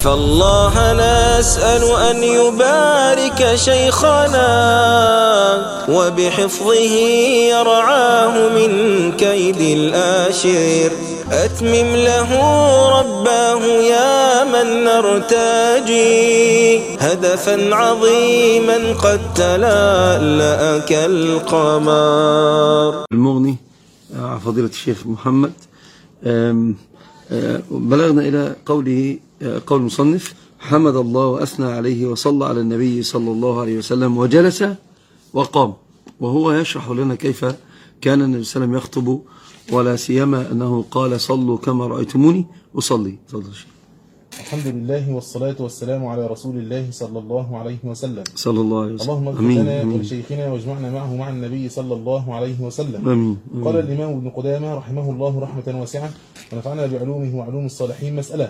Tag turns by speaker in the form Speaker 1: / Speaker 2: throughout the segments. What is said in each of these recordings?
Speaker 1: فالله نسأل أن يبارك شيخنا وبحفظه يرعاه من كيد الآشر. أتمم له رباه يا من نرتجي هدفا عظيما قد تلألأ كالقمر.
Speaker 2: المغني فضيلة الشيخ محمد، بلغنا إلى قوله قول المصنف: حمد الله وأثنى عليه وصلى على النبي صلى الله عليه وسلم وجلس وقام، وهو يشرح لنا كيف كان النبي صلى الله عليه وسلم يخطب، ولا سيما أنه قال: صلوا كما رأيتموني أصلي. تفضل الشيخ.
Speaker 3: الحمد لله والصلاة والسلام على رسول الله صلى الله عليه وسلم.
Speaker 2: صلى الله عليه وسلم.
Speaker 3: اللهم اغفر لنا ولشيخنا واجمعنا معه مع النبي صلى الله عليه وسلم.
Speaker 2: أمين.
Speaker 3: قال الإمام ابن قدامة رحمه الله رحمة واسعة ونفعنا بعلومه وعلوم الصالحين. مسألة.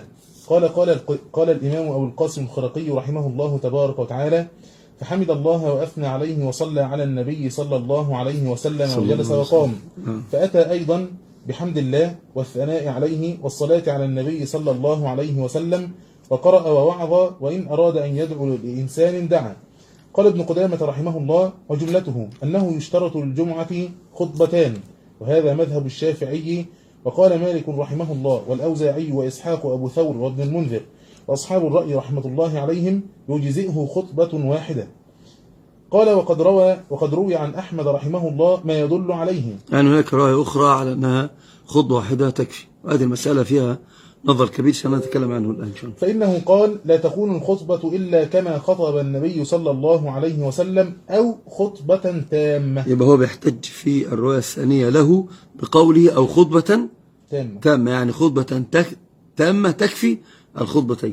Speaker 3: قال الإمام أبو القاسم الخرقي رحمه الله تبارك وتعالى: فحمد الله وأثنى عليه وصلى على النبي صلى الله عليه وسلم وجلس وقام. فأتى أيضا بحمد الله والثناء عليه والصلاة على النبي صلى الله عليه وسلم، وقرأ ووعظ، وإن أراد أن يدعو لإنسان دعا. قال ابن قدامة رحمه الله: وجملته أنه يشترط للجمعة خطبتان، وهذا مذهب الشافعي. وقال مالك رحمه الله والأوزاعي وإسحاق وأبو ثور وابن المنذر وأصحاب الرأي رحمة الله عليهم يجزئه خطبة واحدة. قال: وقد روي عن أحمد رحمه الله ما يدل عليه.
Speaker 2: يعني هناك رأي أخرى على أنها خطبة واحدة تكفي، وهذه المسألة فيها نظر كبير سنتكلم عنه الآن.
Speaker 3: فإنه قال: لا تكون الخطبة إلا كما خطب النبي صلى الله عليه وسلم أو خطبة تامة.
Speaker 2: يبقى هو بيحتج في الرواية الثانية له بقوله أو خطبة تامة، يعني خطبة تامة تكفي الخطبتين.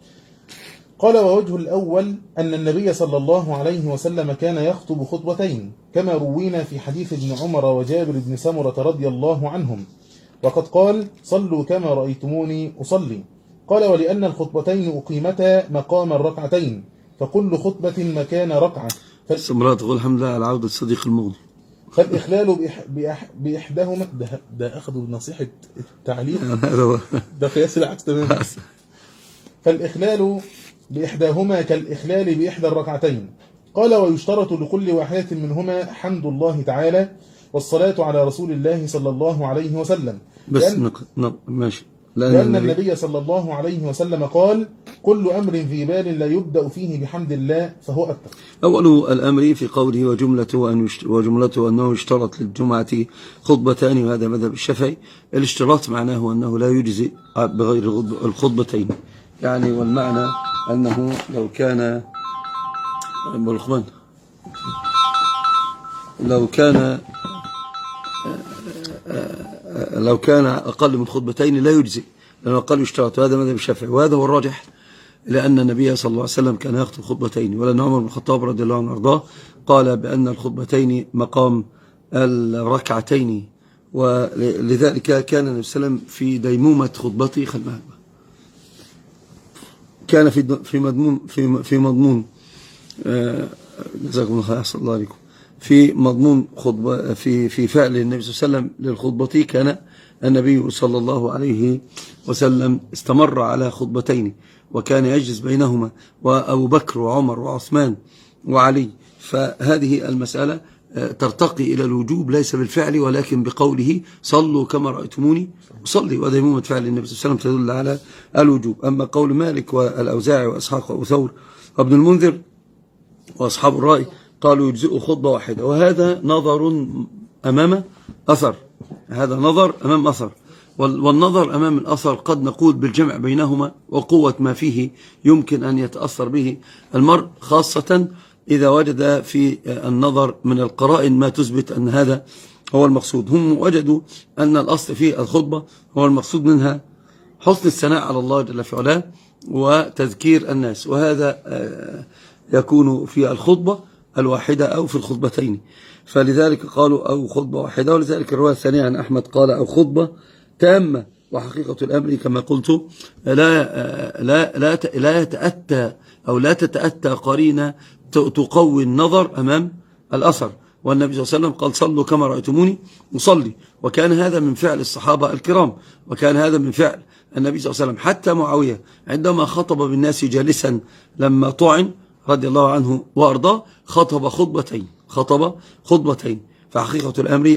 Speaker 3: قال: ووجه الأول أن النبي صلى الله عليه وسلم كان يخطب خطبتين، كما روينا في حديث ابن عمر وجابر بن سمرة رضي الله عنهم، وقد قال: صلوا كما رأيتموني أصلي. قال: ولأن الخطبتين أقيمتا مقام الركعتين، فكل خطبة مكان ركعة.
Speaker 2: سمرة تقول: الحمد لله على عودة الصديق المغني.
Speaker 3: فالإخلال بإحداهما ده أخذوا بنصيحة التعليم ده قياس العكس تماما. فالإخلال بإحداهما كالإخلال بإحدى الركعتين. قال: ويشترط لكل واحدة منهما حمد الله تعالى والصلاة على رسول الله صلى الله عليه وسلم،
Speaker 2: بس ماشي.
Speaker 3: لأن النبي صلى الله عليه وسلم قال: كل أمر ذي بال لا يبدأ فيه بحمد الله فهو أكثر.
Speaker 2: أول الأمر في قوله وجملته أنه يشترط للجمعة خطبتان، وهذا مذهب الشافعي. الاشتراط معناه أنه لا يجزئ بغير الخطبتين، يعني والمعنى أنه لو كان أقل من خطبتين لا يجزئ، لأنه أقل يشترط، وهذا مذهب الشافعي، وهذا هو الراجح، لأن النبي صلى الله عليه وسلم كان يخطب خطبتين، ولأن عمر بن الخطاب رضي الله عنه وارضاه قال بأن الخطبتين مقام الركعتين، ولذلك كان النبي صلى الله عليه وسلم في ديمومة خطبته كان في مضمون جزاكم الله خير، أحسن الله عليكم، في مضمون خطبة في فعل النبي صلى الله عليه وسلم للخطبة، كان النبي صلى الله عليه وسلم استمر على خطبتين، وكان يجلس بينهما، وأبو بكر وعمر وعثمان وعلي. فهذه المسألة ترتقي إلى الوجوب ليس بالفعل ولكن بقوله: صلوا كما رأيتموني أصلي، وديمومة فعل النبي صلى الله عليه وسلم تدل على الوجوب. أما قول مالك والأوزاعي وإسحاق وأبو ثور وابن المنذر وأصحاب الرأي قالوا يجزئوا خطبة واحدة، وهذا نظر أمام أثر، هذا نظر أمام أثر، والنظر أمام الأثر قد نقول بالجمع بينهما وقوة ما فيه يمكن أن يتأثر به المرء، خاصة إذا وجد في النظر من القرائن ما تثبت أن هذا هو المقصود. هم وجدوا أن الأصل في الخطبة هو المقصود منها حسن الثناء على الله جل في علاه وتذكير الناس، وهذا يكون في الخطبة الواحدة أو في الخطبتين، فلذلك قالوا أو خطبة واحدة. ولذلك الرواية الثانية عن أحمد قال أو خطبة تامة. وحقيقة الأمر كما قلت لا يتأتى أو لا تتأتى قرينة تقوي النظر أمام الأثر. والنبي صلى الله عليه وسلم قال: صلوا كما رأيتموني أصلي، وكان هذا من فعل الصحابة الكرام، وكان هذا من فعل النبي صلى الله عليه وسلم. حتى معاوية عندما خطب بالناس جالسا لما طعن رضي الله عنه وأرضاه خطب خطبتين. فحقيقة الأمر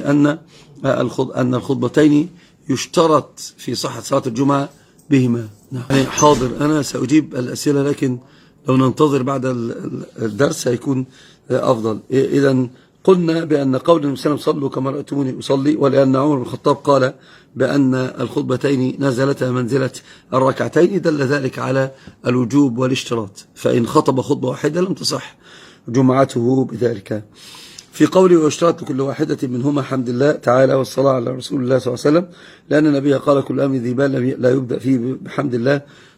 Speaker 2: أن الخطبتين يشترط في صحة صلاة الجمعة بهما. يعني حاضر، أنا سأجيب الأسئلة، لكن لو ننتظر بعد الدرس هيكون أفضل. إذن قلنا بأن قول النبي صلى الله عليه وسلم صلوا كما رأيتموني أصلي، ولأن عمر بن الخطاب قال بأن الخطبتين نزلتا منزلة الركعتين دل ذلك على الوجوب والاشتراط، فإن خطب خطبة واحدة لم تصح جمعته بذلك. في قوله واشترط لكل واحدة منهما حمد الله تعالى والصلاة على رسول الله صلى الله عليه وسلم، لأن النبي قال كل أمر ذي بال لا يبدأ فيه بحمد الله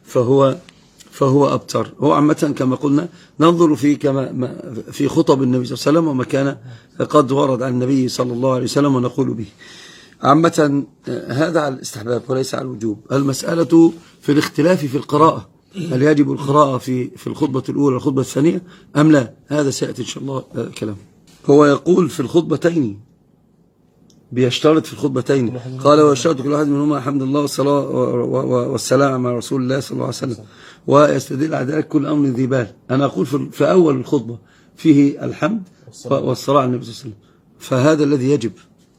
Speaker 2: فهو أبتر. هو عامة كما قلنا ننظر في خطب النبي صلى الله عليه وسلم وما كان قد ورد عن النبي صلى الله عليه وسلم ونقول به. عامة هذا على الاستحباب وليس على الوجوب. المسألة في الاختلاف في القراءة، هل يجب القراءة في الخطبة الأولى والخطبة الثانية أم لا؟ هذا سيأتي إن شاء الله كلام. هو يقول في الخطبتين، بيشترط في الخطبتين، قال ويشترط كل واحد منهما حمد الله والصلاة والسلام على رسول الله صلى الله عليه وسلم، ويستدل على ذلك كل أمر ذي بال. أنا أقول في أول الخطبة فيه الحمد والصلاة على النبي صلى الله عليه وسلم، فهذا الذي يجب.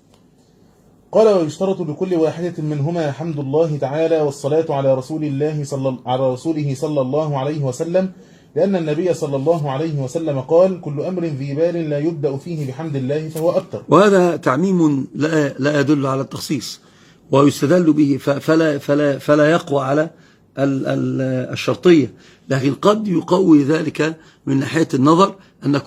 Speaker 3: قال ويشترط لكل واحدة منهما حمد الله تعالى والصلاة على رسوله صلى الله عليه وسلم، لأن النبي صلى الله عليه وسلم قال كل أمر ذي بال لا يبدأ فيه بحمد الله فهو أبتر.
Speaker 2: وهذا تعميم لا يدل على التخصيص، ويستدل به فلا يقوى على الشرطية، لكن قد يقوي ذلك من ناحية النظر أن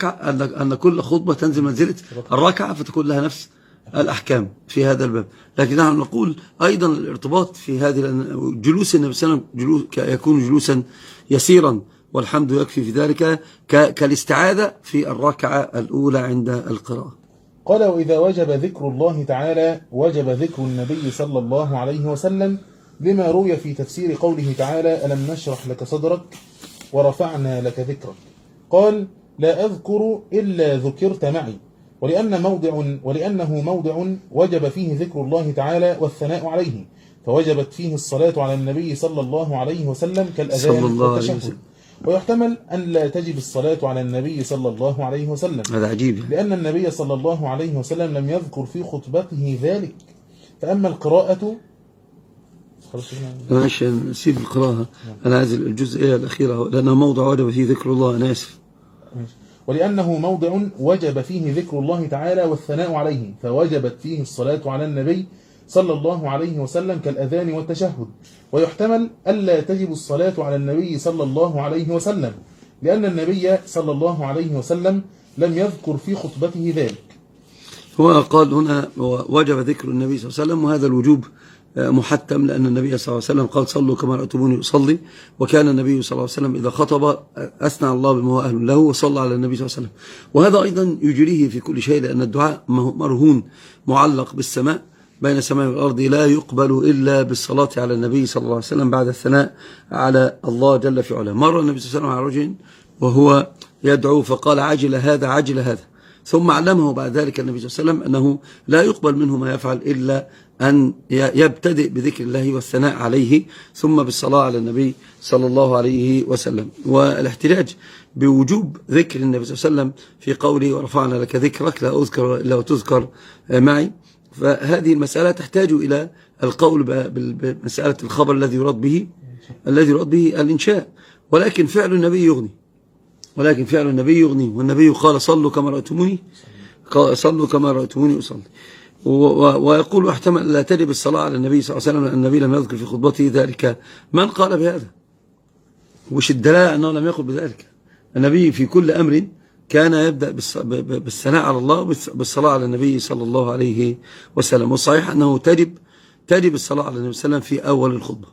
Speaker 2: كل خطبة تنزل منزلة الركعة فتكون لها نفس الأحكام في هذا الباب. لكن نحن نقول أيضا الارتباط في هذه جلوس النبي صلى الله عليه وسلم يكون جلوسا يسيرا، والحمد يكفي في ذلك كالاستعاذة في الركعة الأولى عند القراءة.
Speaker 3: قال وإذا وجب ذكر الله تعالى وجب ذكر النبي صلى الله عليه وسلم، لما روي في تفسير قوله تعالى ألم نشرح لك صدرك ورفعنا لك ذكرك. قال لا أذكر إلا ذكرت معي، ولأنه موضع وجب فيه ذكر الله تعالى والثناء عليه، فوجبت فيه الصلاة على النبي صلى الله عليه وسلم كالأذان والتشهد. ويحتمل أن لا تجب الصلاة على النبي صلى الله عليه وسلم،
Speaker 2: هذا عجيب،
Speaker 3: لأن النبي صلى الله عليه وسلم لم يذكر في خطبته ذلك. فأما القراءة
Speaker 2: ماشي نسيب القراءة، أنا عايز الجزئية الأخيرة لأنه موضع وجب فيه ذكر الله. أنا آسف.
Speaker 3: ولأنه موضع وجب فيه ذكر الله تعالى والثناء عليه، فوجبت فيه الصلاة على النبي صلى الله عليه وسلم كالأذان والتشهد. ويحتمل ألا تجب الصلاة على النبي صلى الله عليه وسلم، لأن النبي صلى الله عليه وسلم لم يذكر في خطبته ذلك.
Speaker 2: هو قال هنا وجب ذكر النبي صلى الله عليه وسلم، وهذا الوجوب محتم، لأن النبي صلى الله عليه وسلم قال صلوا كما رأيتموني أصلي، وكان النبي صلى الله عليه وسلم إذا خطب أثنى الله بما هو أهل له وصلى على النبي صلى الله عليه وسلم. وهذا أيضا يجريه في كل شيء، لأن الدعاء مرهون معلق بالسماء، بين السماء والأرض، لا يقبل إلا بالصلاة على النبي صلى الله عليه وسلم بعد الثناء على الله جل في علاه. مر النبي صلى الله عليه وسلم على رجل وهو يدعو فقال عجل هذا عجل هذا، ثم علمه بعد ذلك النبي صلى الله عليه وسلم أنه لا يقبل منه ما يفعل إلا أن يبتدئ بذكر الله والثناء عليه ثم بالصلاة على النبي صلى الله عليه وسلم. والاحتجاج بوجوب ذكر النبي صلى الله عليه وسلم في قوله ورفعنا لك ذكرك لا أذكر إلا وتذكر معي، فهذه المسألة تحتاج إلى القول بمسألة الخبر الذي يراد به الإنشاء، ولكن فعل النبي يغني، والنبي قال صلوا كما رأيتموني أصلي. ويقول احتمل لا تجب الصلاة على النبي صلى الله عليه وسلم لأن النبي لم يذكر في خطبته ذلك. من قال بهذا؟ وش الدلالة أنه لم يقل بذلك؟ النبي في كل أمر كان يبدأ بالثناء على الله بالصلاة على النبي صلى الله عليه وسلم، والصحيح أنه تجب الصلاة على النبي صلى الله عليه وسلم في أول الخطبة.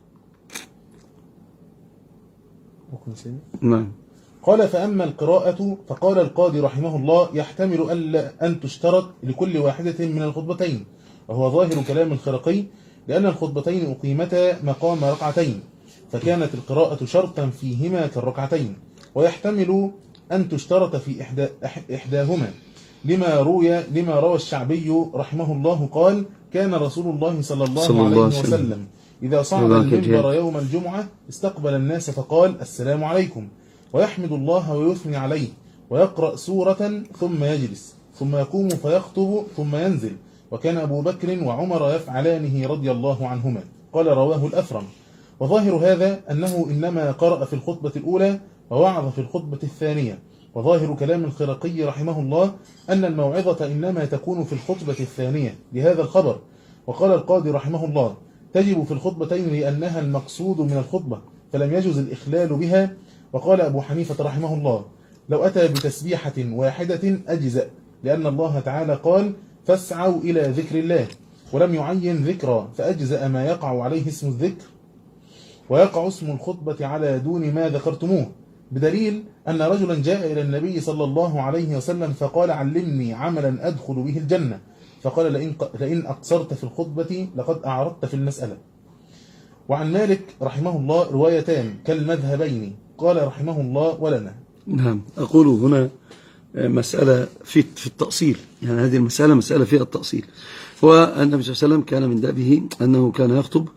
Speaker 2: نعم.
Speaker 3: قال فأما القراءة فقال القاضي رحمه الله يحتمل أن تشترط لكل واحدة من الخطبتين، وهو ظاهر كلام الخرقي، لأن الخطبتين أقيمتا مقام ركعتين، فكانت القراءة شرطا فيهما كالركعتين. ويحتمل أن تشترط في إحداهما لما روى الشعبي رحمه الله قال كان رسول الله صلى الله عليه وسلم إذا صعد المنبر يوم الجمعة استقبل الناس فقال السلام عليكم، ويحمد الله ويثني عليه، ويقرأ سورة ثم يجلس، ثم يقوم فيخطب ثم ينزل، وكان أبو بكر وعمر يفعلانه رضي الله عنهما. قال رواه الأثرم. وظاهر هذا أنه إنما قرأ في الخطبة الأولى ووعظ في الخطبة الثانية. وظاهر كلام الخرقي رحمه الله أن الموعظة إنما تكون في الخطبة الثانية لهذا الخبر. وقال القاضي رحمه الله تجب في الخطبتين لأنها المقصود من الخطبة، فلم يجوز الإخلال بها. وقال أبو حنيفة رحمه الله لو أتى بتسبيحة واحدة أجزأ، لأن الله تعالى قال فاسعوا إلى ذكر الله، ولم يعين ذكرى، فأجزأ ما يقع عليه اسم الذكر، ويقع اسم الخطبة على دون ما ذكرتموه، بدليل أن رجلا جاء إلى النبي صلى الله عليه وسلم فقال علمني عملا أدخل به الجنة، فقال لئن أقصرت في الخطبة لقد أعرضت في المسألة. وعن مالك رحمه الله روايتان كالمذهبين. قال رحمه الله ولنا.
Speaker 2: نعم، أقول هنا مسألة في التأصيل، يعني هذه المسألة مسألة فيها التأصيل. والنبي صلى الله عليه وسلم كان من دأبه أنه كان يخطب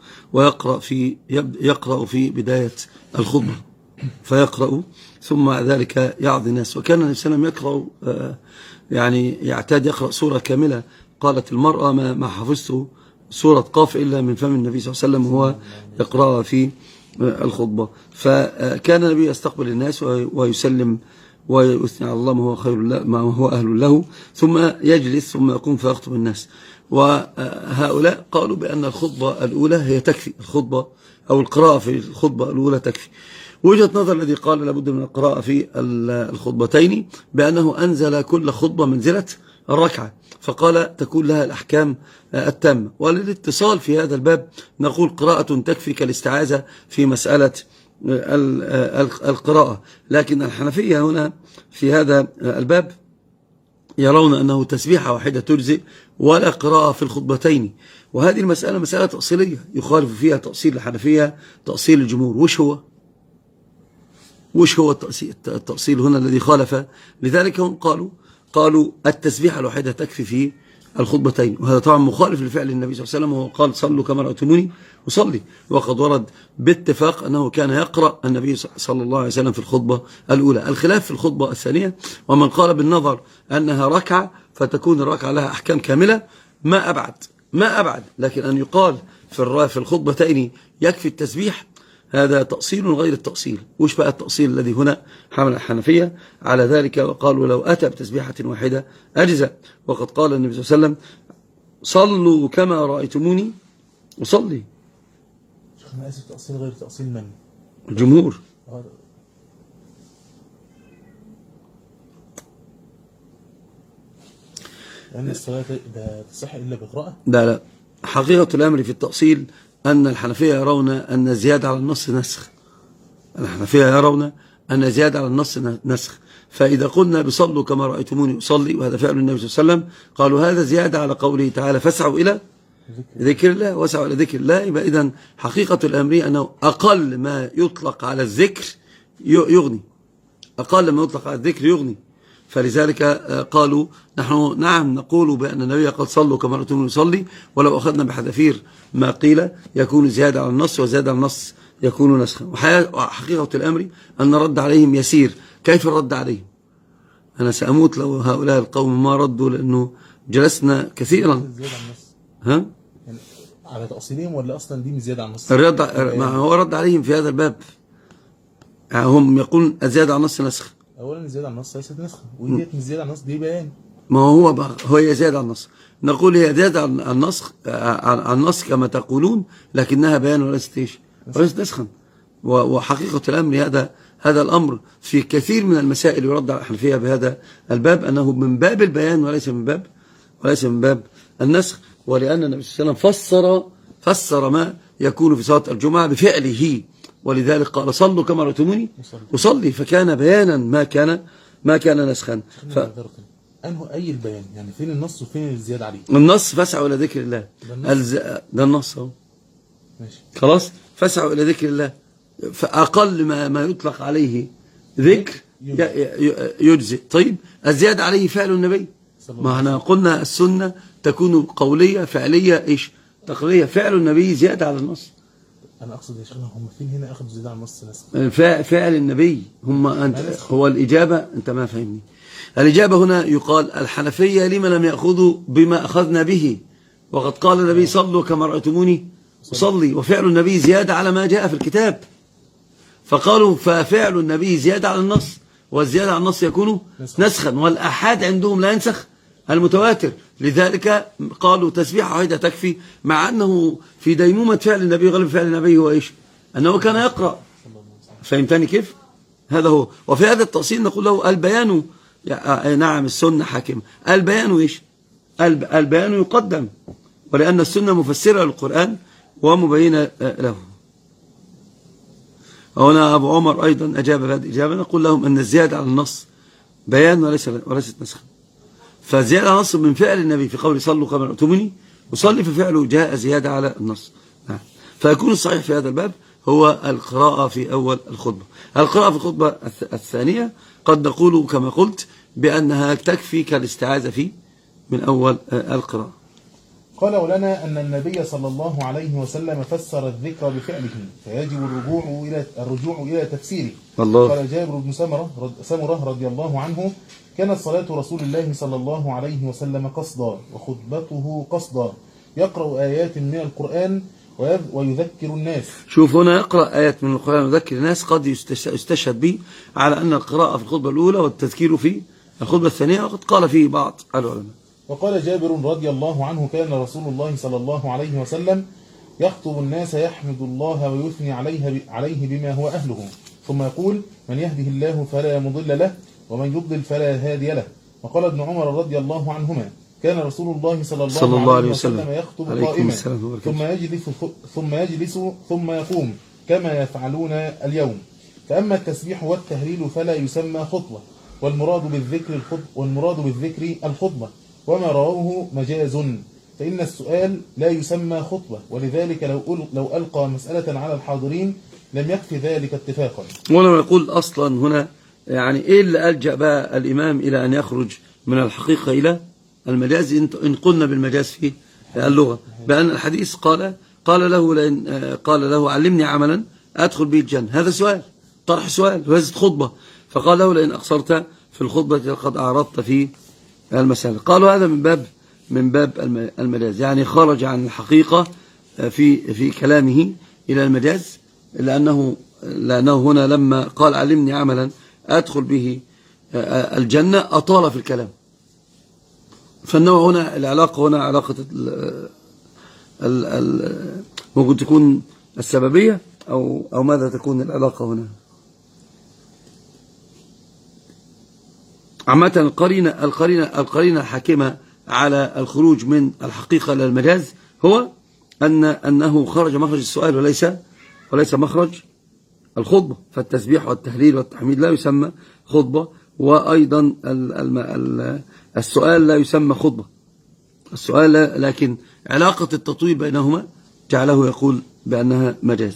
Speaker 2: ويقرأ في بداية الخطبة، فيقرأ ثم ذلك يعظ الناس. وكان النبي صلى الله عليه وسلم يقرأ، يعني يعتاد يقرأ سورة كاملة. قالت المرأة ما حفظت سورة قاف إلا من فم النبي صلى الله عليه وسلم وهو يقرأ في الخطبة. فكان النبي يستقبل الناس ويسلم ويثني على الله ما هو أهل له، ثم يجلس ثم يقوم فيخطب الناس. وهؤلاء قالوا بأن الخطبة الأولى هي تكفي، الخطبة أو القراءة في الخطبة الأولى تكفي. وجهة نظر الذي قال لابد من القراءة في الخطبتين بأنه أنزل كل خطبة منزلة الركعة، فقال تكون لها الأحكام التامة. وللاتصال في هذا الباب نقول قراءة تكفي كالاستعاذة في مسألة القراءة. لكن الحنفية هنا في هذا الباب يرون أنه تسبيحة واحدة تجزئ ولا قراءة في الخطبتين. وهذه المسألة مسألة تأصيلية يخالف فيها تأصيل الحنفية تأصيل الجمهور. وش هو التأصيل هنا الذي خالف؟ لذلك هم قالوا التسبيحة الواحدة تكفي في الخطبتين، وهذا طبعا مخالف لفعل النبي صلى الله عليه وسلم، وهو قال صلوا كما رأيتموني أصلي. وقد ورد باتفاق أنه كان يقرأ النبي صلى الله عليه وسلم في الخطبة الأولى. الخلاف في الخطبة الثانية، ومن قال بالنظر أنها ركعة فتكون الركعة لها أحكام كاملة ما أبعد. لكن أن يقال في الخطبتين يكفي التسبيح هذا تأصيل غير التأصيل. وش بقى التأصيل الذي هنا حمل الحنفية على ذلك؟ وقالوا لو أتى بتسبيحة واحدة أجزأ. وقد قال النبي صلى الله عليه وسلم صلوا كما رأيتموني أصلي.
Speaker 3: أنا آسف، تأصيل غير تأصيل من؟
Speaker 2: الجمهور.
Speaker 3: لأن الصلاة لا تصح إلا بقراءة؟
Speaker 2: لا، حقيقة الأمر في التأصيل أن الحنفية يرون أن زيادة على النص نسخ. الحنفية يرون أن زيادة على النص نسخ. فإذا قلنا بصلوا كما رأيتموني أصلي، وهذا فعل النبي صلى الله عليه وسلم، قالوا هذا زيادة على قوله تعالى فاسعوا إلى ذكر الله، واسعوا إلى ذكر الله. يبقى إذن حقيقة الأمر أنه أقل ما يطلق على الذكر يغني، أقل ما يطلق على الذكر يغني. فلذلك قالوا نحن نعم نقول بأن النبي قد صلوا كما رأيتموني يصلي، ولو أخذنا بحذافير ما قيل يكون زيادة على النص، وزيادة على النص يكون نسخا. وحقيقة الأمر أن رد عليهم يسير. كيف الرد عليهم؟ أنا سأموت لو هؤلاء القوم ما ردوا، لأنه جلسنا كثيرا. ها؟
Speaker 3: يعني على تأصيلهم ولا أصلا دي زيادة على النص؟
Speaker 2: هو رد عليهم في هذا الباب. هم يقولون الزيادة على النص نسخ.
Speaker 3: أولا الزيادة على النص ليست نسخة، وديت من الزيادة على النص دي بيان.
Speaker 2: ما هي زيادة على النص. نقول هي زيادة على النص كما تقولون، لكنها بيان وليست نسخا. وحقيقة الأمر هذا الأمر في كثير من المسائل يرد على الحنفية بهذا الباب أنه من باب البيان وليس من باب النسخ. ولأن النبي صلى الله عليه وسلم فسر ما يكون في صلاة الجمعة بفعله، ولذلك قال صلوا كما رأيتموني أصلي، فكان بيانا ما كان نسخا.
Speaker 3: أنه أي البيان يعني فين النص وفين الزيادة عليه؟
Speaker 2: النص فاسعوا إلى ذكر الله، ده النص اهو.
Speaker 3: ماشي خلاص،
Speaker 2: فاسعوا إلى ذكر الله، فأقل ما يطلق عليه ذكر يجزئ. طيب الزيادة عليه فعل النبي، ما احنا قلنا السنة تكون قولية فعلية تقريرية. فعل النبي زيادة على النص،
Speaker 3: أنا أقصد يا شيخنا هم فين هنا أخذوا زيادة عن نص نسخ؟
Speaker 2: فعل النبي هم أنت هو الإجابة. أنت ما فهمني. الإجابة هنا يقال الحنفية لما لم يأخذوا بما أخذنا به، وقد قال النبي صلوا كما رأيتموني أصلي، وفعل النبي زيادة على ما جاء في الكتاب، فقالوا ففعل النبي زيادة على النص، والزيادة على النص يكون نسخا، والأحاد عندهم لا ينسخ المتواتر، لذلك قالوا تسبيحة واحدة تكفي، مع أنه في ديمومة فعل النبي غالب فعل النبي هو إيش؟ أنه كان يقرأ. فهمتني كيف؟ هذا هو. وفي هذا التأصيل نقول له البيان، نعم السنة حاكمة، البيان إيش؟ البيان يقدم، ولأن السنة مفسرة للقرآن ومبينة له. هنا أبو عمر أيضا أجاب بهذه الإجابة، نقول لهم أن الزيادة على النص بيان وليست نسخا، فالزيادة على النص من فعل النبي في قول صلوا كما رأيتموني وصلي، ففعله جاء زيادة على النص. فيكون الصحيح في هذا الباب هو القراءة في أول الخطبة. القراءة في الخطبة الثانية قد نقول كما قلت بأنها تكفي كالاستعاذة فيه من أول القراءة.
Speaker 3: قال ولنا أن النبي صلى الله عليه وسلم فسر الذكر بفعله، فيجب الرجوع إلى تفسيره.
Speaker 2: الله.
Speaker 3: قال جابر بن سمرة رضي الله عنه كانت صلاة رسول الله صلى الله عليه وسلم قصدا وخطبته قصدا، يقرأ آيات من القرآن ويذكر الناس.
Speaker 2: شوف هنا يقرأ آيات من القرآن ويذكر الناس قد يستشهد به على أن القراءة في الخطبة الأولى والتذكير في الخطبة الثانية، وقد قال فيه بعض العلماء.
Speaker 3: وقال جابر رضي الله عنه كان رسول الله صلى الله عليه وسلم يخطب الناس يحمد الله ويثني عليه بما هو أهله، ثم يقول من يهده الله فلا مضل له ومن يضلل فلا هادي له. وقال ابن عمر رضي الله عنهما كان رسول الله صلى الله عليه وسلم يخطب قائما ثم يجلس ثم يقوم كما يفعلون اليوم. فأما التسبيح والتهليل فلا يسمى خطبة، والمراد بالذكر الخطبة، وما رواه مجاز، فإن السؤال لا يسمى خطبة، ولذلك لو ألقى مسألة على الحاضرين لم يكفي ذلك اتفاقا.
Speaker 2: ولما يقول أصلا هنا يعني إيه اللي ألجأ بقى الإمام إلى أن يخرج من الحقيقة إلى المجاز، إن قلنا بالمجاز في اللغة، بأن الحديث قال له علمني عملا أدخل به الجنة. هذا سؤال، طرح سؤال، وهذه خطبة، فقال له لئن أقصرت في الخطبة لقد أعرضت في المسألة. قالوا هذا من باب المجاز، يعني خرج عن الحقيقة في كلامه إلى المجاز، لأنه هنا لما قال علمني عملا أدخل به الجنة أطال في الكلام. فالنوع هنا العلاقة هنا علاقة ممكن تكون السببية أو ماذا تكون العلاقة هنا. عامة القرينة الحاكمة على الخروج من الحقيقة إلى المجاز هو أنه خرج مخرج السؤال وليس مخرج الخطبة، فالتسبيح والتهليل والتحميد لا يسمى خطبة، وأيضا السؤال لا يسمى خطبة، السؤال لكن علاقة التطويل بينهما جعله يقول بأنها مجاز.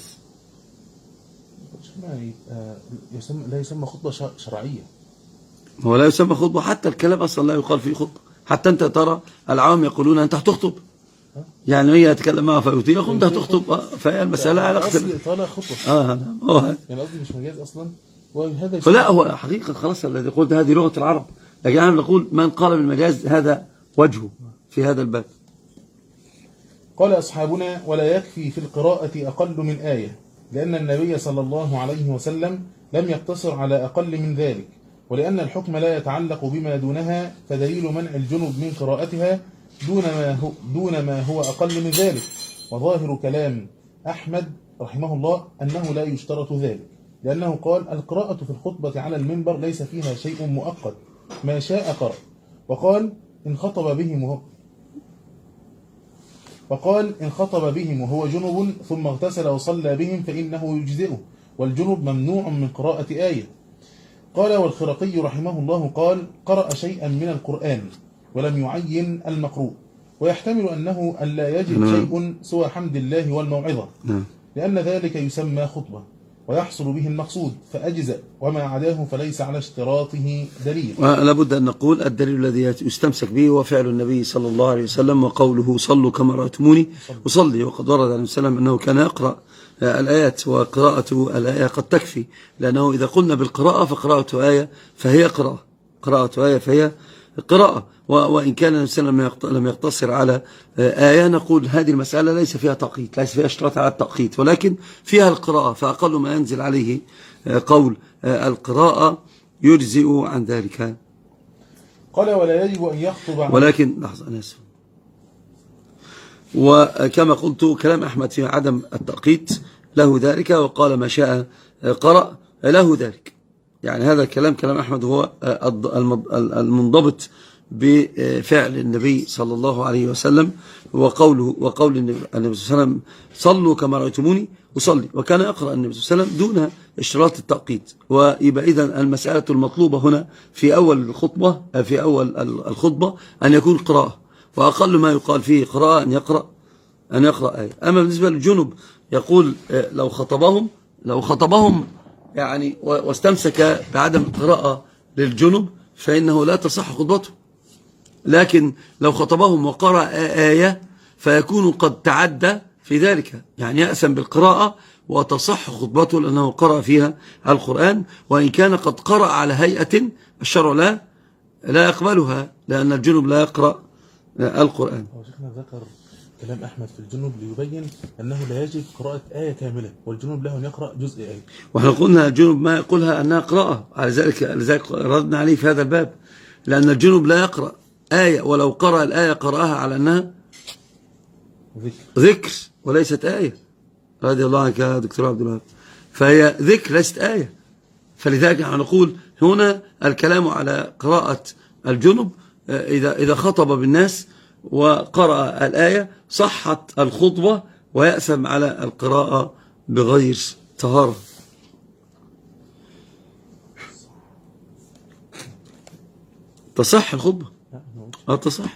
Speaker 3: لا يسمى خطبة شرعية،
Speaker 2: هو لا يسمى خطبة، حتى الكلام أصلا لا يقال فيه خطبة. حتى أنت ترى العوام يقولون أنت هتخطب، يعني هي يتكلم معها فيوتي يقول أنت هتخطب، فهي المسألة علاقة
Speaker 3: طالع خطبة. يعني قصدي مش مجاز أصلا، وهذا
Speaker 2: فلا هو حقيقة خلاص الذي قلت هذه لغة العرب، لكن أنا نقول من قال بالمجاز هذا وجهه في هذا الباب.
Speaker 3: قال أصحابنا ولا يكفي في القراءة أقل من آية، لأن النبي صلى الله عليه وسلم لم يقتصر على أقل من ذلك، ولأن الحكم لا يتعلق بما دونها، فدليل منع الجنب من قراءتها دون ما هو أقل من ذلك. وظاهر كلام أحمد رحمه الله أنه لا يشترط ذلك، لأنه قال القراءة في الخطبة على المنبر ليس فيها شيء مؤقت، ما شاء قرأ. وقال إن خطب بهم وهو جنب ثم اغتسل وصلى بهم فإنه يجزئه، والجنب ممنوع من قراءة آية. قال والخرقي رحمه الله قال قرأ شيئا من القرآن ولم يعين المقروء، ويحتمل أنه أن لا يجد شيء سوى حمد الله والموعظة، لأن ذلك يسمى خطبة. ويحصل به المقصود فأجزأ، وما عداه فليس على اشتراطه دليل.
Speaker 2: لابد أن نقول الدليل الذي يستمسك به هو فعل النبي صلى الله عليه وسلم وقوله صلوا كما رأيتموني أصلي. وقد ورد عن السلام أنه كان يقرأ الآيات، وقراءة الآية قد تكفي، لأنه إذا قلنا بالقراءة فقراءة آية فهي قراءة آية فهي قراءة. وإن كان الإنسان لم يقتصر على آية نقول هذه المسألة ليس فيها تقييد، ليس فيها اشتراط على التقييد، ولكن فيها القراءة، فأقل ما ينزل عليه قول القراءة يجزئ عن ذلك.
Speaker 3: قال ولا يجب أن يخطب
Speaker 2: ولكن لحظة أنا آسف، وكما قلت كلام أحمد في عدم التقييد له ذلك، وقال ما شاء قرأ له ذلك. يعني هذا الكلام كلام أحمد هو المنضبط بفعل النبي صلى الله عليه وسلم وقول النبي صلى الله عليه وسلم صلوا كما رأيتموني أصلي، وكان يقرأ النبي صلى الله عليه وسلم دون اشتراط التقييد. ويبقى إذن المسألة المطلوبة هنا في أول الخطبة أن يكون قراءة، وأقل ما يقال فيه قراءة أن يقرأ آية. أما بالنسبة للجنب يقول لو خطبهم يعني واستمسك بعدم القراءة للجنب فإنه لا تصح خطبته، لكن لو خطبهم وقرأ آية فيكون قد تعدى في ذلك، يعني يأسم بالقراءة وتصح خطبته لأنه قرأ فيها القرآن، وإن كان قد قرأ على هيئة الشرع لا يقبلها، لأن الجنب لا يقرأ القرآن.
Speaker 3: شيخنا ذكر كلام أحمد في الجنوب ليبين أنه لا يجب قراءة آية كاملة، والجنوب له أن يقرأ جزء آية.
Speaker 2: وإحنا قلنا الجنوب ما يقولها أنها قراءة، على ذلك ردنا عليه في هذا الباب، لأن الجنوب لا يقرأ آية، ولو قرأ الآية قرأها على أنها ذكر وليست آية. رضي الله عنك يا دكتور عبد الوهاب، فهي ذكر ليست آية. فلذلك نحن نقول هنا الكلام على قراءة الجنب إذا خطب بالناس وقرأ الآية صحت الخطبة ويأثم على القراءة بغير طهارة. تصح الخطبة تصح.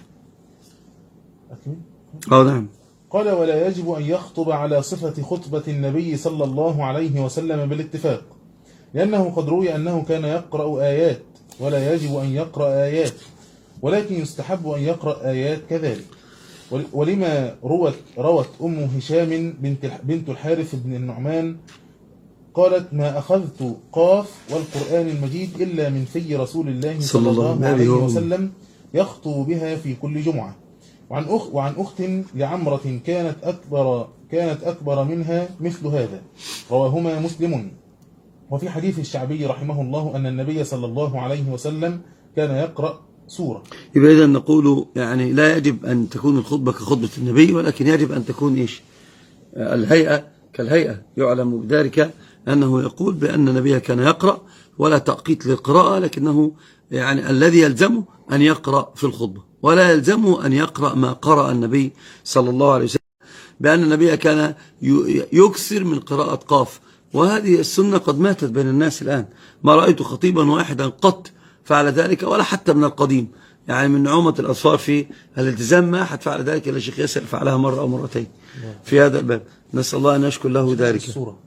Speaker 2: نعم.
Speaker 3: قال ولا يجب أن يخطب على صفة خطبة النبي صلى الله عليه وسلم بالاتفاق، لأنه قد روي أنه كان يقرأ آيات ولا يجب أن يقرأ آيات، ولكن يستحب أن يقرأ آيات كذلك. ولما روت أم هشام بنت الحارث بن النعمان قالت ما أخذت قاف والقرآن المجيد إلا من في رسول الله صلى الله عليه وسلم يخطب بها في كل جمعة. وعن أخت لعمرة كانت أكبر منها مثل هذا، رواهما مسلم. وفي حديث الشعبي رحمه الله أن النبي صلى الله عليه وسلم كان يقرأ سورة.
Speaker 2: يبقى إذا نقول يعني لا يجب أن تكون الخطبة كخطبة النبي، ولكن يجب أن تكون الهيئة كالهيئة، يعلم بذلك أنه يقول بأن النبي كان يقرأ ولا تأقيت للقراءة، لكنه يعني الذي يلزمه أن يقرأ في الخطبة، ولا يلزمه أن يقرأ ما قرأ النبي صلى الله عليه وسلم، بأن النبي كان يكثر من قراءة قاف. وهذه السنة قد ماتت بين الناس الآن، ما رأيت خطيبا واحدا قط فعل ذلك، ولا حتى من القديم، يعني من نعومة الأصفار في الالتزام ما أحد فعل ذلك إلا الشيخ ياسر فعلها مرة أو مرتين في هذا الباب، نسأل الله أن يشكر له ذلك.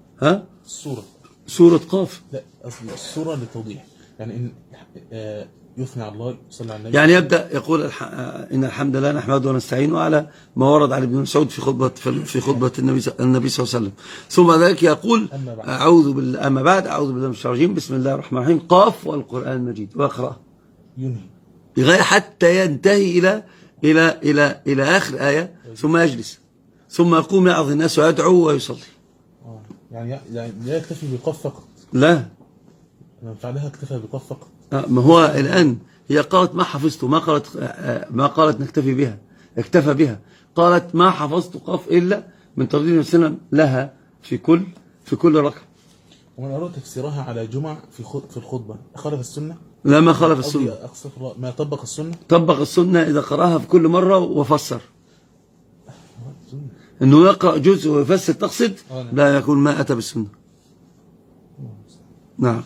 Speaker 2: سورة قاف،
Speaker 3: لا أصل السورة للتوضيح، يعني إن يثنى على الله صلى على النبي،
Speaker 2: يعني يبدأ يقول إن الحمد لله نحمده ونستعينه على ما ورد عن ابن مسعود في خطبة النبي صلى الله عليه وسلم، ثم ذلك يقول أما بعد أعوذ بالله من الشيطان الرجيم بسم الله الرحمن الرحيم قاف والقرآن المجيد، ويقرأ لغاية حتى ينتهي إلى آخر آية، ثم يجلس، ثم يقوم يعظ الناس ويدعو ويصلي.
Speaker 3: يعني لا يكتفي بقاف فقط،
Speaker 2: لا
Speaker 3: من فعلها اكتفى بقاف فقط.
Speaker 2: ما هو الآن هي قالت ما حفظت، ما قالت اكتفى بها، قالت ما حفظت قاف إلا من ترديد النبي صلى الله عليه وسلم لها في كل ركعة.
Speaker 3: ومن أراد تفسيرها على جمع في الخطبة خالف السنة؟
Speaker 2: لا، ما خالف السنة،
Speaker 3: ما طبق السنة؟ طبق
Speaker 2: السنة إذا قرأها في كل مرة وفسر، إنه يقرأ جزء ويفسر تقصد، لا يكون ما أتى بالسنة. نعم.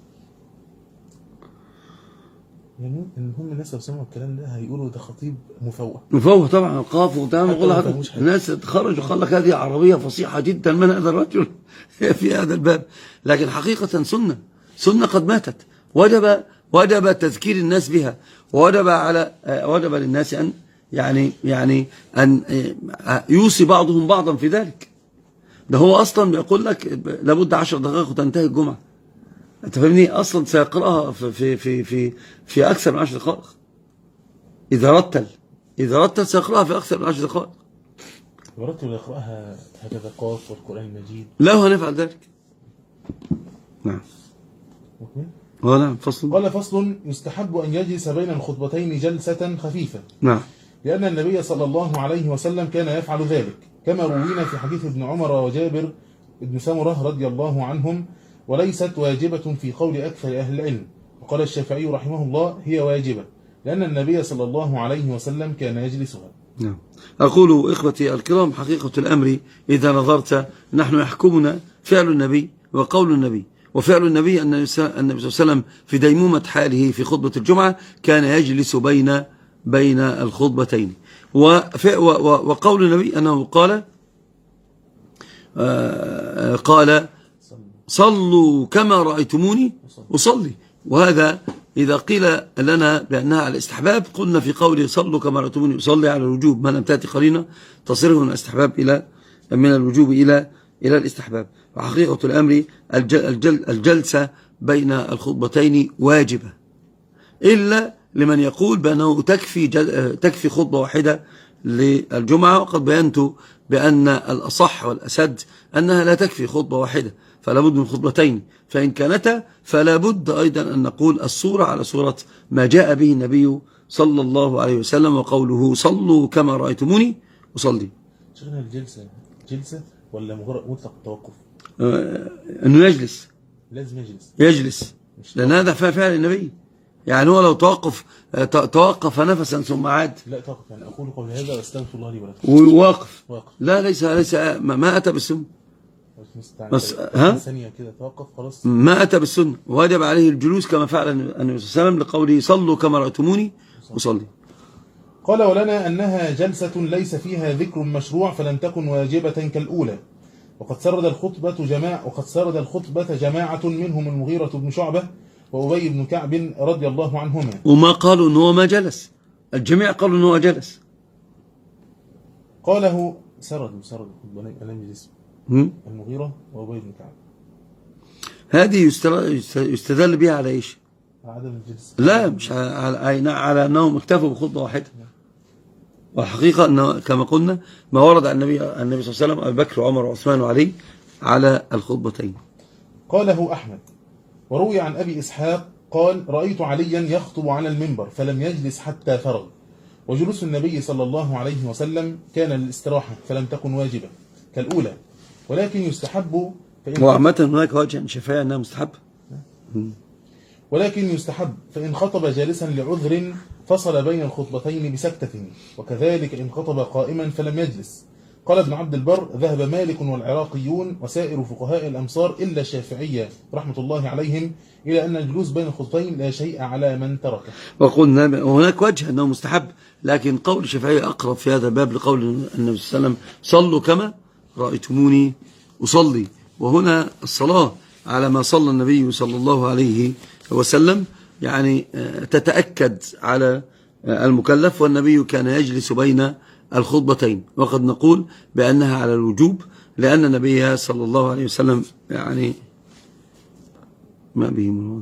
Speaker 3: يعني المهم الناس لو سمعوا الكلام ده هيقولوا ده خطيب
Speaker 2: مفوه طبعا، القاف وتمام. الناس تخرج وقال لك هذه عربية فصيحة جدا من هذا الرجل، في هذا الباب، لكن حقيقة سنة قد ماتت، وجب تذكير الناس بها، وجب للناس أن يعني أن يوصي بعضهم بعضا في ذلك. ده هو أصلا بيقول لك لابد 10 دقائق وتنتهي الجمعة. أنت فاهمني؟ أصلا سيقرأها في أكثر من 10 دقائق. إذا رتل سيقرأها في أكثر من 10 دقائق.
Speaker 3: ورتل يقرأها هكذا قاف والقرآن المجيد.
Speaker 2: لا هو نفعل ذلك. نعم. نعم. فصل.
Speaker 3: قال فصل: يستحب أن يجلس بين الخطبتين جلسة خفيفة.
Speaker 2: نعم.
Speaker 3: لأن النبي صلى الله عليه وسلم كان يفعل ذلك، كما روينا في حديث ابن عمر وجابر بن سمرة رضي الله عنهم، وليست واجبة في قول أكثر أهل العلم. وقال الشافعي رحمه الله: هي واجبة، لأن النبي صلى الله عليه وسلم كان يجلسها.
Speaker 2: نعم. أقول إخوتي الكرام، حقيقة الأمر إذا نظرت نحن يحكمنا فعل النبي وقول النبي. وفعل النبي أن النبي صلى الله عليه وسلم في ديمومة حاله في خطبة الجمعة كان يجلس بين الخطبتين. وقول النبي أنه قال صلوا كما رأيتموني أصلي. وهذا إذا قيل لنا بأنها على الاستحباب قلنا في قوله صلوا كما رأيتموني أصلي على الوجوب، ما لم تأتي قرينة تصرف من الاستحباب من الوجوب إلى الاستحباب. وحقيقة الأمر الجلسة بين الخطبتين واجبة، إلا لمن يقول بأنه تكفي خطبة واحدة للجمعة. وقد بينت بأن الأصح والأسد أنها لا تكفي خطبة واحدة، فلا بد من خطبتين، فإن كانتا فلا بد أيضا أن نقول الصورة على صورة ما جاء به النبي صلى الله عليه وسلم، وقوله صلوا كما رأيتموني أصلي.
Speaker 3: شغلنا الجلسة جلسة ولا مطلق التوقف؟
Speaker 2: أنه يجلس،
Speaker 3: لازم
Speaker 2: يجلس لأن هذا فعل النبي. يعني هو لو توقف نفسا ثم عاد،
Speaker 3: لا توقف، يعني أقول قول هذا واستغفر الله لي ولكم.
Speaker 2: وواقف. لا ليس ما أتى بالسنة.
Speaker 3: بس ثانية كده توقف خلاص،
Speaker 2: ما أتى بالسنة، وواجب عليه الجلوس كما فعل النبي صلى الله عليه وسلم لقوله صلوا كما رأيتموني أصلي.
Speaker 3: قال: ولنا أنها جلسة ليس فيها ذكر مشروع فلم تكن واجبة كالأولى. وقد سرد الخطبة جماعة منهم المغيرة بن شعبة وأبي بن كعب رضي الله عنهما.
Speaker 2: وما قالوا أنه ما جلس، الجميع قالوا أنه جلس.
Speaker 3: قاله سرد الخطبة لم يجلس المغيرة وأبي بن كعب.
Speaker 2: هذه يستدل بها على إيش؟
Speaker 3: على عدم الجلس.
Speaker 2: لا، مش على أنهم اكتفوا بخطبة واحدة. والحقيقة أنه كما قلنا ما ورد عن النبي صلى الله عليه وسلم أبي بكر وعمر وعثمان وعلي على الخطبتين.
Speaker 3: قاله أحمد. وروي عن أبي إسحاق قال: رأيت عليا يخطب على المنبر فلم يجلس حتى فرغ. وجلوس النبي صلى الله عليه وسلم كان للاستراحة فلم تكن واجبة كالأولى، ولكن يستحب.
Speaker 2: وعامة هناك وجه شفاعي أنها مستحب.
Speaker 3: ولكن يستحب فإن خطب جالسا لعذر فصل بين الخطبتين بسكتة، وكذلك إن خطب قائما فلم يجلس. قال ابن عبد البر: ذهب مالك والعراقيون وسائر فقهاء الأمصار إلا الشافعية رحمة الله عليهم إلى أن الجلوس بين الخطبتين لا شيء على من تركه.
Speaker 2: وقلنا هناك وجه أنه مستحب، لكن قول الشافعية أقرب في هذا الباب لقول النبي صلى الله عليه وسلم صلوا كما رأيتموني أصلي. وهنا الصلاة على ما صلى النبي صلى الله عليه وسلم يعني تتأكد على المكلف، والنبي كان يجلس بين الخطبتين. وقد نقول بأنها على الوجوب، لأن النبي صلى الله عليه وسلم يعني ما به منون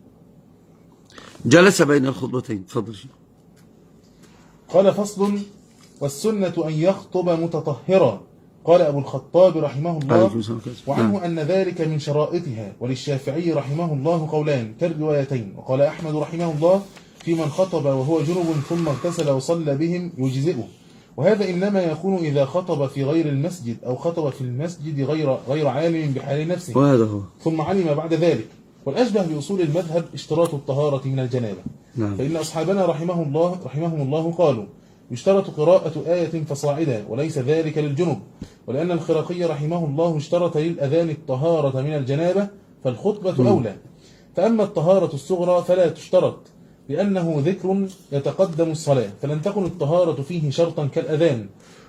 Speaker 2: جلس بين الخطبتين. تفضل.
Speaker 3: قال: فصل: والسنة أن يخطب متطهرا. قال أبو الخطاب رحمه الله: وعنه أن ذلك من شرائطها. وللشافعي رحمه الله قولان كالروايتين. وقال أحمد رحمه الله: في من خطب وهو جنب ثم اغتسل وصلى بهم يجزئه. وهذا إنما يكون إذا خطب في غير المسجد أو خطب في المسجد غير عالم بحال نفسه،
Speaker 2: وهذا هو،
Speaker 3: ثم علم بعد ذلك. والأشبه بأصول المذهب اشتراط الطهارة من الجنابة.
Speaker 2: نعم.
Speaker 3: فإن أصحابنا رحمهم الله قالوا: يشترط قراءة آية فصاعدا، وليس ذلك للجنب. ولأن الخرقي رحمه الله اشترط للأذان الطهارة من الجنابة، فالخطبة أولى. فأما الطهارة الصغرى فلا تشترط، لأنه ذكر يتقدم الصلاة، فلن تكن الطهارة فيه شرطا كالأذان.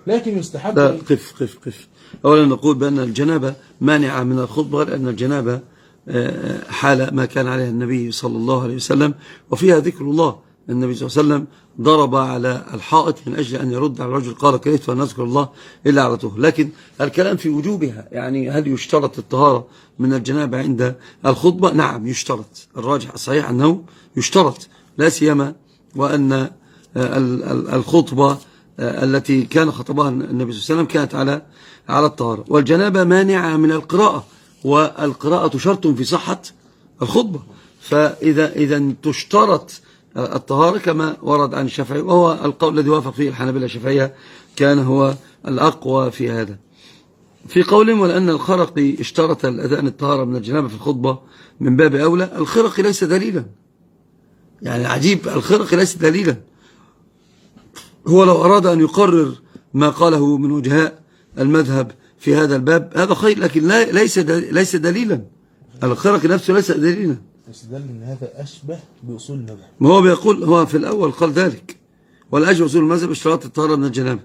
Speaker 3: لكن يستحب
Speaker 2: لا، قف. أولا نقول بأن الجنابة مانعة من الخطبة، لأن الجنابة حال ما كان عليه النبي صلى الله عليه وسلم، وفيها ذكر الله. النبي صلى الله عليه وسلم ضرب على الحائط من أجل أن يرد على الرجل، قال كرهت أن نذكر الله إلا على طهر. لكن الكلام في وجوبها، يعني هل يشترط الطهارة من الجنابة عند الخطبة؟ نعم يشترط، الراجح الصحيح أنه يشترط، لا سيما وأن الخطبة التي كان خطبها النبي صلى الله عليه وسلم كانت على الطهارة. والجنابة مانعة من القراءة، والقراءة شرط في صحة الخطبة، فإذا تشترط الطهارة كما ورد عن الشافعي، وهو القول الذي وافق فيه الحنابلة الشافعية كان هو الأقوى في هذا. في قول ولأن الخرقي اشترط الأذان الطهارة من الجنابة في الخطبة من باب أولى. الخرقي ليس دليلا، يعني عجيب، الخرقي ليس دليلا. هو لو أراد أن يقرر ما قاله من وجهاء المذهب في هذا الباب هذا خير، لكن ليس دليلا. الخرقي نفسه ليس دليلا،
Speaker 3: يستدل ان هذا اشبه باصول المذهب.
Speaker 2: ما هو بيقول، هو في الاول قال ذلك، والأشبه اصول المذهب اشتراط الطهارة من الجنابة،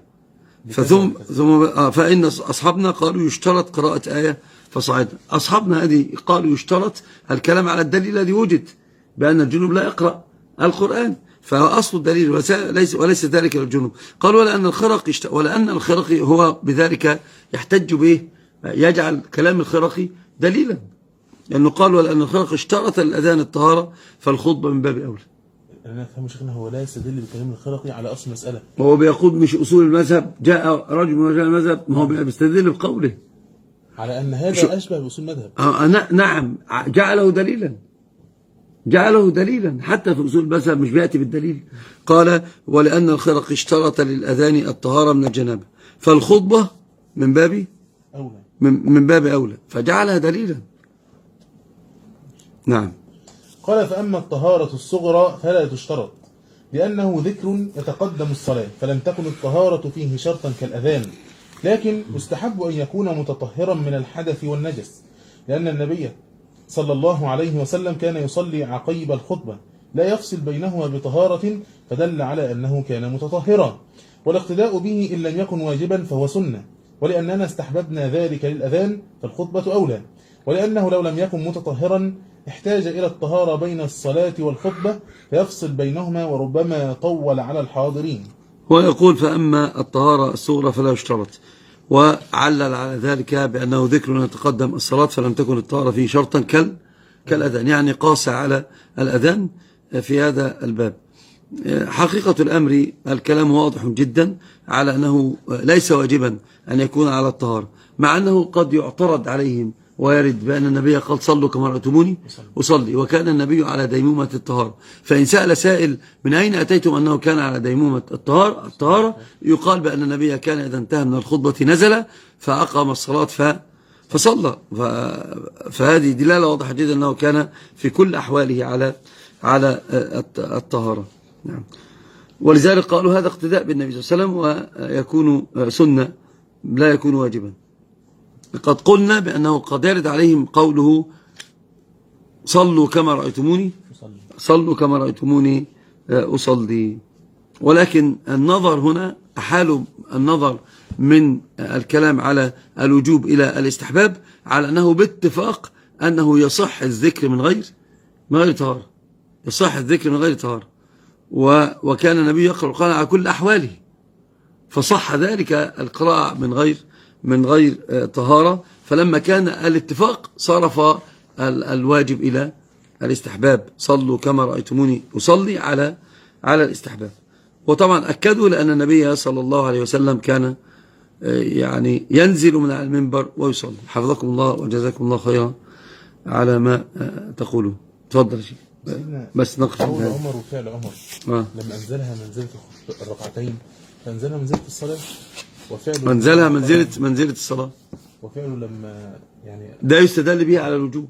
Speaker 2: فإن أصحابنا قالوا يشترط قراءة آية فصعدنا. أصحابنا هذه قالوا يشترط الكلام على الدليل الذي وجد بأن الجنوب لا يقرأ القرآن، فأصل الدليل وليس ذلك للجنوب. قالوا ولأن الخرقي هو بذلك يحتج به، يجعل كلام الخرقي دليلا، لأنه قال ولأن الخرقي اشترط الأذان الطهارة فالخطبة من باب أولى.
Speaker 3: أنا أفهم شيخنا، هو لا يستدل بكلام الخرقي على أصل المسألة،
Speaker 2: وهو بيقول مش أصول المذهب، جاء رجل من رجال المذهب، ما هو بيستدل بقوله
Speaker 3: على أن هذا أشبه بأصول المذهب.
Speaker 2: نعم، جعله دليلا حتى في أصول المذهب، مش بيأتي بالدليل. قال ولأن الخرقي اشترط للأذان الطهارة من الجنابة فالخطبة من باب
Speaker 3: أولى،
Speaker 2: من باب أولى، فجعلها دليلا. نعم.
Speaker 3: قال فأما الطهارة الصغرى فلا تشترط، لأنه ذكر يتقدم الصلاة، فلم تكن الطهارة فيه شرطا كالأذان، لكن يستحب أن يكون متطهرا من الحدث والنجس، لأن النبي صلى الله عليه وسلم كان يصلي عقيب الخطبة لا يفصل بينهما بطهارة، فدل على أنه كان متطهرا، والاقتداء به إن لم يكن واجبا فهو سنة، ولأننا استحببنا ذلك للأذان فالخطبة أولى، ولأنه لو لم يكن متطهرا احتاج إلى الطهارة بين الصلاة والخطبة فيفصل بينهما، وربما طول على الحاضرين.
Speaker 2: ويقول فأما الطهارة الصغرى فلا يشترط، وعلل على ذلك بأنه ذكر يتقدم الصلاة فلم تكن الطهارة فيه شرطا كالأذان، يعني قاس على الأذان في هذا الباب. حقيقة الأمر الكلام واضح جدا على أنه ليس واجبا أن يكون على الطهارة، مع أنه قد يعترض عليهم ويرد بأن النبي قال صلوا كما رأيتموني أصلي، وكان النبي على ديمومة الطهارة. فإن سأل سائل من أين أتيتم أنه كان على ديمومة الطهارة، يقال بأن النبي كان إذا انتهى من الخطبة نزل فأقام الصلاة فصلى. فهذه دلالة واضحة جدا أنه كان في كل أحواله على الطهارة. نعم. ولذلك قالوا هذا اقتداء بالنبي صلى الله عليه وسلم، ويكون سنة لا يكون واجبا. قد قلنا بأنه قد يرد عليهم قوله صلوا كما رأيتموني أصلي، ولكن النظر هنا أحالوا النظر من الكلام على الوجوب إلى الاستحباب، على أنه باتفاق أنه يصح الذكر من غير طهارة، يصح الذكر من غير طهارة، وكان النبي يقرأ القرآن على كل أحواله، فصح ذلك القراءة من غير طهارة. فلما كان الاتفاق صرف الواجب إلى الاستحباب، صلوا كما رأيتموني أصلي على الاستحباب. وطبعا أكدوا لأن النبي صلى الله عليه وسلم كان يعني ينزل من على المنبر ويصلي. حفظكم الله وجزاكم الله خيرا على ما تقولون. تفضل شيء بس نقف
Speaker 3: قول عمر وفعل عمر لما أنزلها منزلة الركعتين فأنزلها منزلة الصلاة،
Speaker 2: منزلها منزلة الصلاة،
Speaker 3: وفعله لما يعني
Speaker 2: ده يستدل به على الوجوب.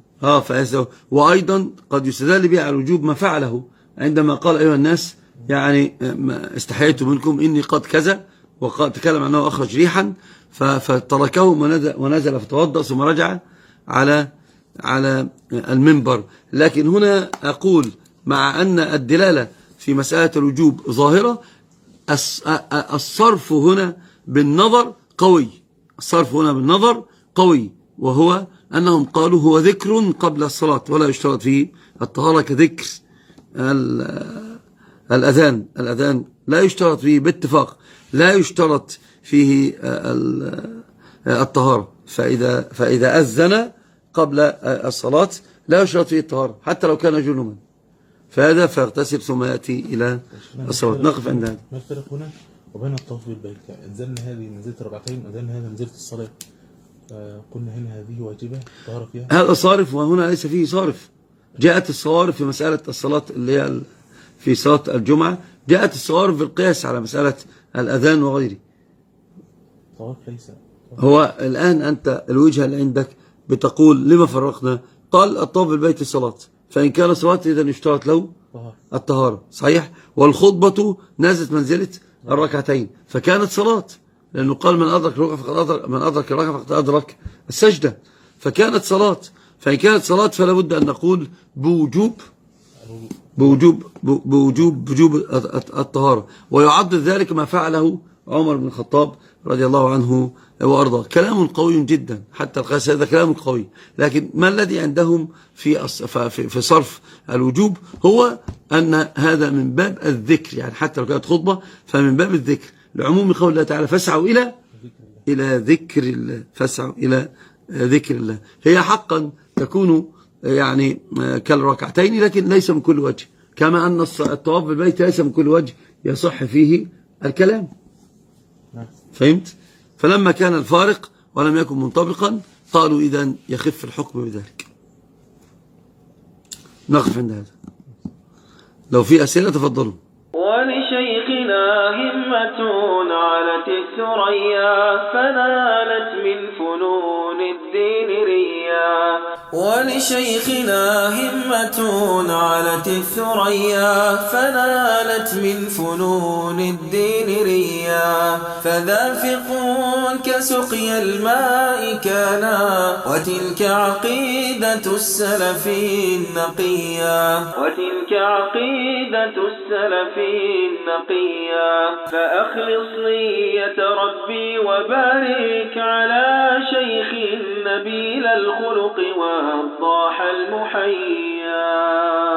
Speaker 2: وأيضا قد يستدل به على الوجوب ما فعله عندما قال أيها الناس يعني استحييت منكم إني قد كذا، وقد تكلم عنه أخرج ريحا فتركه ونزل فتوضأ ثم رجع على المنبر. لكن هنا أقول مع أن الدلالة في مسألة الوجوب ظاهرة، الصرف هنا بالنظر قوي، الصرف هنا بالنظر قوي، وهو أنهم قالوا هو ذكر قبل الصلاة ولا يشترط فيه الطهارة كذكر الأذان لا يشترط فيه باتفاق، لا يشترط فيه الطهارة. فإذا أذن قبل الصلاة لا يشترط فيه الطهارة حتى لو كان جنوبا، فهذا فيغتسل ثم يأتي إلى الصلاة. نقف عند هذا.
Speaker 3: ما الفرق هنا وبين الطواف بالبيت؟ أنزلنا هذه منزلة ركعتين، أنزلنا هذا منزلة الصلاة، قلنا هنا هذه واجبة طهارة فيها.
Speaker 2: هذا صارف وهنا ليس فيه صارف. جاءت الصوارف في مسألة الصلاة اللي هي في صلاة الجمعة، جاءت الصوارف بالقياس على مسألة الأذان وغيره.
Speaker 3: طواف ليس
Speaker 2: هو الآن أنت الوجهة اللي عندك بتقول لما فرقنا؟ قال الطواف بالبيت الصلاة، فإن كان صلاة إذا يشترط له الطهارة، صحيح. والخطبة نازلت منزلة الركعتين فكانت صلاة، لأنه قال من أدرك الركعة فقد أدرك السجدة، فكانت صلاة. فإن كانت صلاة فلا بد أن نقول بوجوب الطهارة، ويعضد ذلك ما فعله عمر بن الخطاب رضي الله عنه وأرضاه. كلام قوي جدا، حتى القياس هذا كلام قوي، لكن ما الذي عندهم في صرف الوجوب هو أن هذا من باب الذكر، يعني حتى لو كانت خطبة فمن باب الذكر، لعموم قول الله تعالى فاسعوا إلى ذكر الله، فاسعوا إلى ذكر الله. هي حقا تكون يعني كالركعتين لكن ليس من كل وجه، كما أن الطواف بالبيت ليس من كل وجه يصح فيه الكلام. فهمت؟ فلما كان الفارق ولم يكن منطبقا قالوا إذن يخف الحكم بذلك. نقف عند هذا. لو في أسئلة تفضلوا.
Speaker 1: ولشيخنا همة علت الثريا فنالت من فنون الدين ريا. ولشيخنا همة علت الثريا فنالت من فنون الدين ريا. فذا فقه كسقي الماء كانا وتلك عقيدة السلف النقيا. وتلك عقيدة السلف النقيا. فأخلص نية ربي وبارك على شيخ نبيل الخلق والضاح المحيا.